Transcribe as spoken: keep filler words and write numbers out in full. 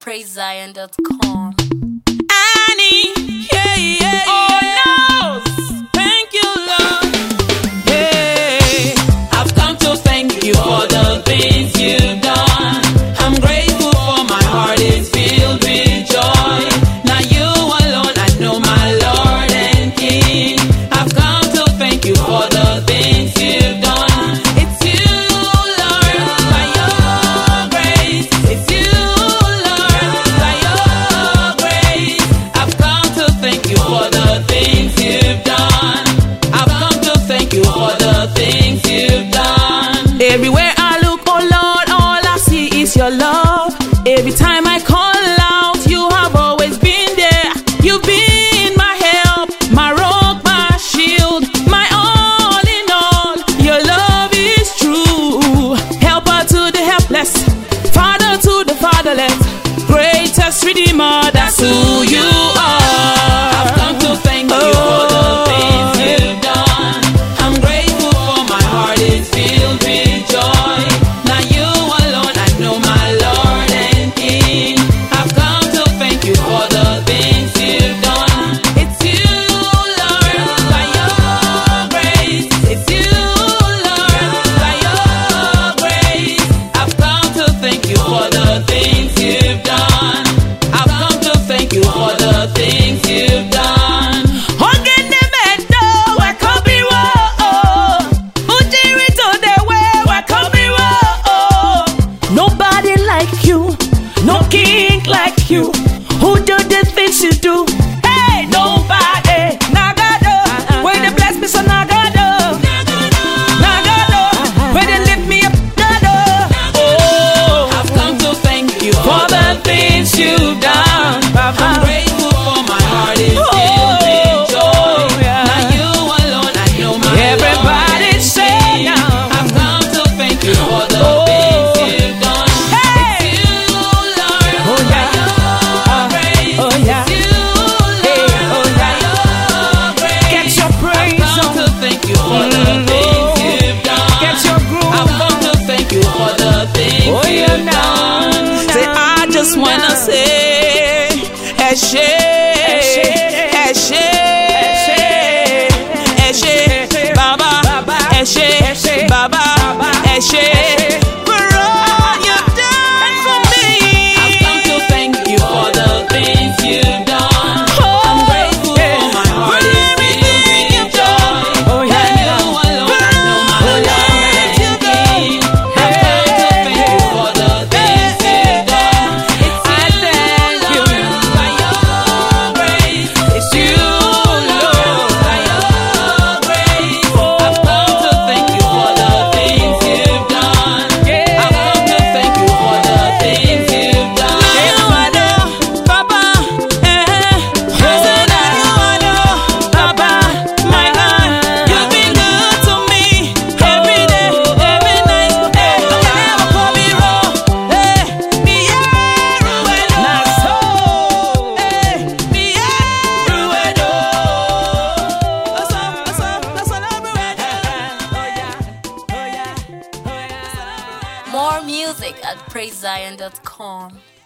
praise zion dot com. Annie, yeah, yeah, oh no, thank you, Lord. Hey, I've come to thank you for the things you've done. I'm grateful for my heart is filled with joy. Now you alone, I know my Lord and King. I've come to thank you for the things you've done. It's you, Lord, by your grace. It's you, Lord, by your grace. I've come to thank you for the things you've done. I've come to thank you for the things you've done. Everywhere I look, oh Lord, all I see is your love. Every time I call out, you have always been there. You've been my help, my rock, my shield, my all in all. Your love is true. Helper to the helpless, father to the fatherless, greatest redeemer, that's who you are. I've come to thank you for the things you've done. I'm grateful for my heart is filled with joy. Now you alone, I know my Lord and King. I've come to thank you for the things you've done. It's you, Lord, by your grace. It's you, Lord, by your grace. I've come to thank you for the things you've done. I've come to thank you for the things you've done. Ogenemendo, wekobiwo, Ujiri to the way, wekobiwo. Nobody like you, no king like you, who do the things you do. Hey, nobody, Nagado, when they bless me, so Nagado, Nagado, when they lift me up, Nagado. Oh, I've come to thank you for the things you've done. I'm grateful for my heart is filled with joy. Now you alone, I know my everybody say now. I've come to thank you for the things you've done. It's you, Lord, by your grace. It's you, Lord, by your grace. Get your praise on. I've come to thank you for the things you've done. Get your groove. I've come to thank you for the things you've done. Say, I just wanna say, Eshe, Eshe, Eshe, Baba, Eshe, Baba, Eshe, for all you've done for me. I've come to thank you for the things you've done. I'm grateful for my heart is filled with joy. Now you alone, I know my Lord and King. I've come to thank you for the things you've done. It's you, Lord, by your grace. It's you, Lord, by your grace. I've come to thank you for the things you've done. I've come to thank you for the things you've done. You are the Papa, eh? I said that you are the Papa, my God. You've been good to me every day, every night. Eh, I can never call me wrong. Eh, me everywhere, not so. Eh, me everywhere, that's all, that's all, that's all everywhere. Oh yeah, oh yeah, oh yeah. More music at praise zion dot com.